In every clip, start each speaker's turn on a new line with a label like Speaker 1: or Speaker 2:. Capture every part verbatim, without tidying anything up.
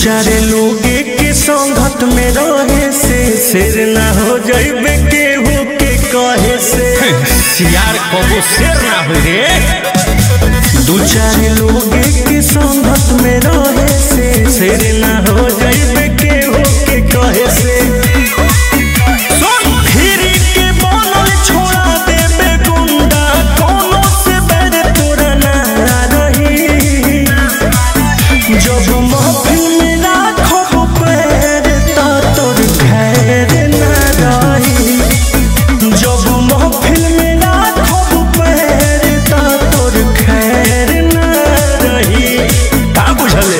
Speaker 1: चार लोग के संगत में रहे से शेर ना हो जाइबे केहू के कहे से
Speaker 2: सियार कबो शेर ना हो रे।
Speaker 1: दू चार लोग के संगत में रहे से शेर ना हो जाइबे केहू के कहे से फिरी के बनल छोड़ा देबे गुंडा कोनो से बैर तोरा ना रही। जब महफिल में राखब पैर ता तोर खैर ना रही। जब महफिल में राखब पैर ता तोर खैर ना रही। का बुझले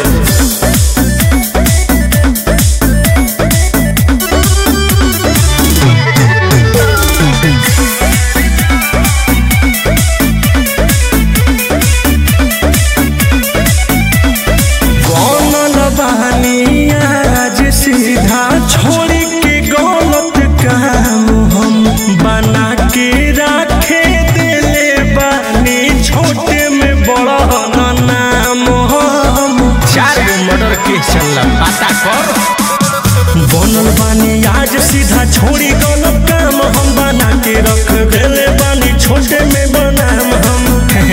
Speaker 1: सीधा छोड़ी के गलत काम हम बना के रखे दिले बानी छोटे में बड़ा नाम हम।
Speaker 2: चार गो मर्डर केस चलला पता कर।
Speaker 1: बनल बानी आज सीधा छोड़ी गलत काम हम बना के रख दिले बानी छोटे में बनाम हम।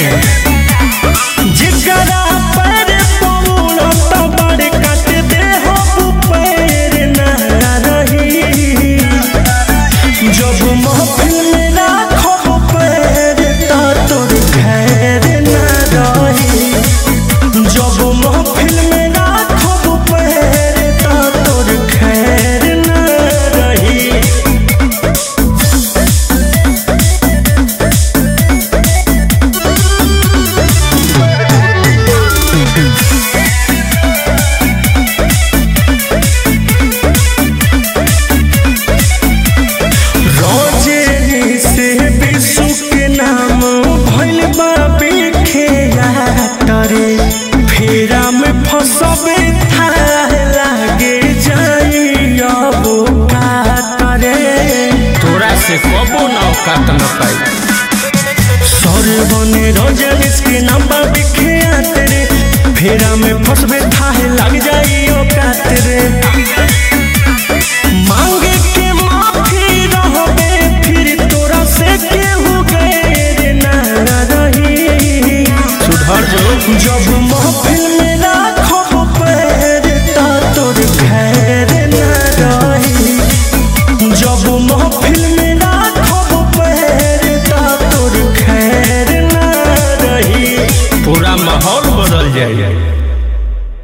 Speaker 1: जिगरा पैर पौड़त बड़ काट दे हो पैर ना रही। जब महफिल में राखब पैर ता तोर खैर ना रही। जब महफिल में राखब पैर ता तोर खैर ना रही। रोजेनी से विश्व के नाम भइल बा बिखेया तरे। फेरा में फसबे था लागे जाई अब का करे।
Speaker 2: तोरा से कबो ना औकात न पाई।
Speaker 1: सर बने रोजनिस के नाम बा बिखेया तेरे। फेरा में फसबे था लग जाई औका तेरे। मांगे के माफी रहबे फिर तोरा से केहू गैर ना रही।
Speaker 2: सुधर जो।
Speaker 1: जब महफिल में